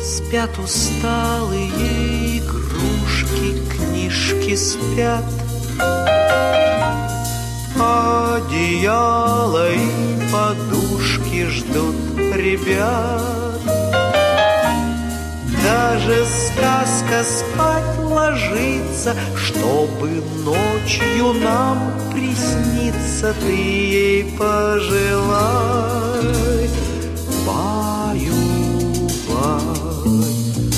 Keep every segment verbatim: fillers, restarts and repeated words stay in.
Спят усталые игрушки, книжки спят, одеяло и подушки ждут ребят. Даже сказка спать ложится, чтобы ночью нам присниться. Ты ей пожелай, баю-бай.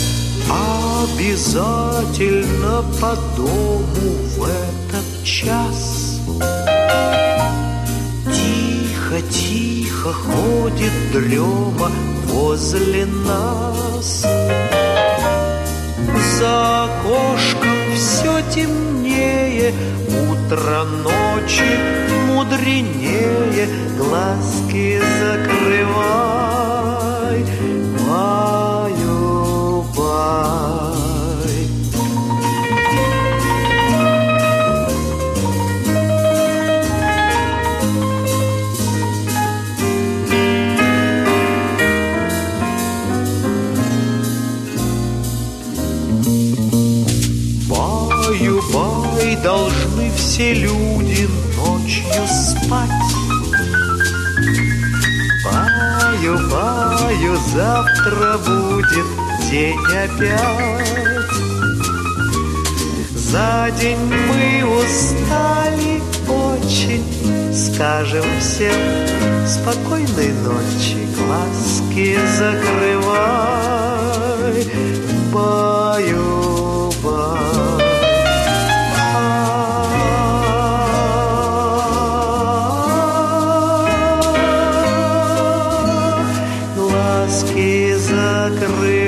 Обязательно по дому в этот час тихо-тихо ходит дрема возле нас. За окошком все темнее, утро ночи мудренее. Глазки закрывай, баю-бай. Баю-бай, должны все люди ночью спать. Баю-баю, завтра будет день опять. За день мы устали очень, скажем всем спокойной ночи. Глазки закрывай, баю-бай. Глазки закрывай.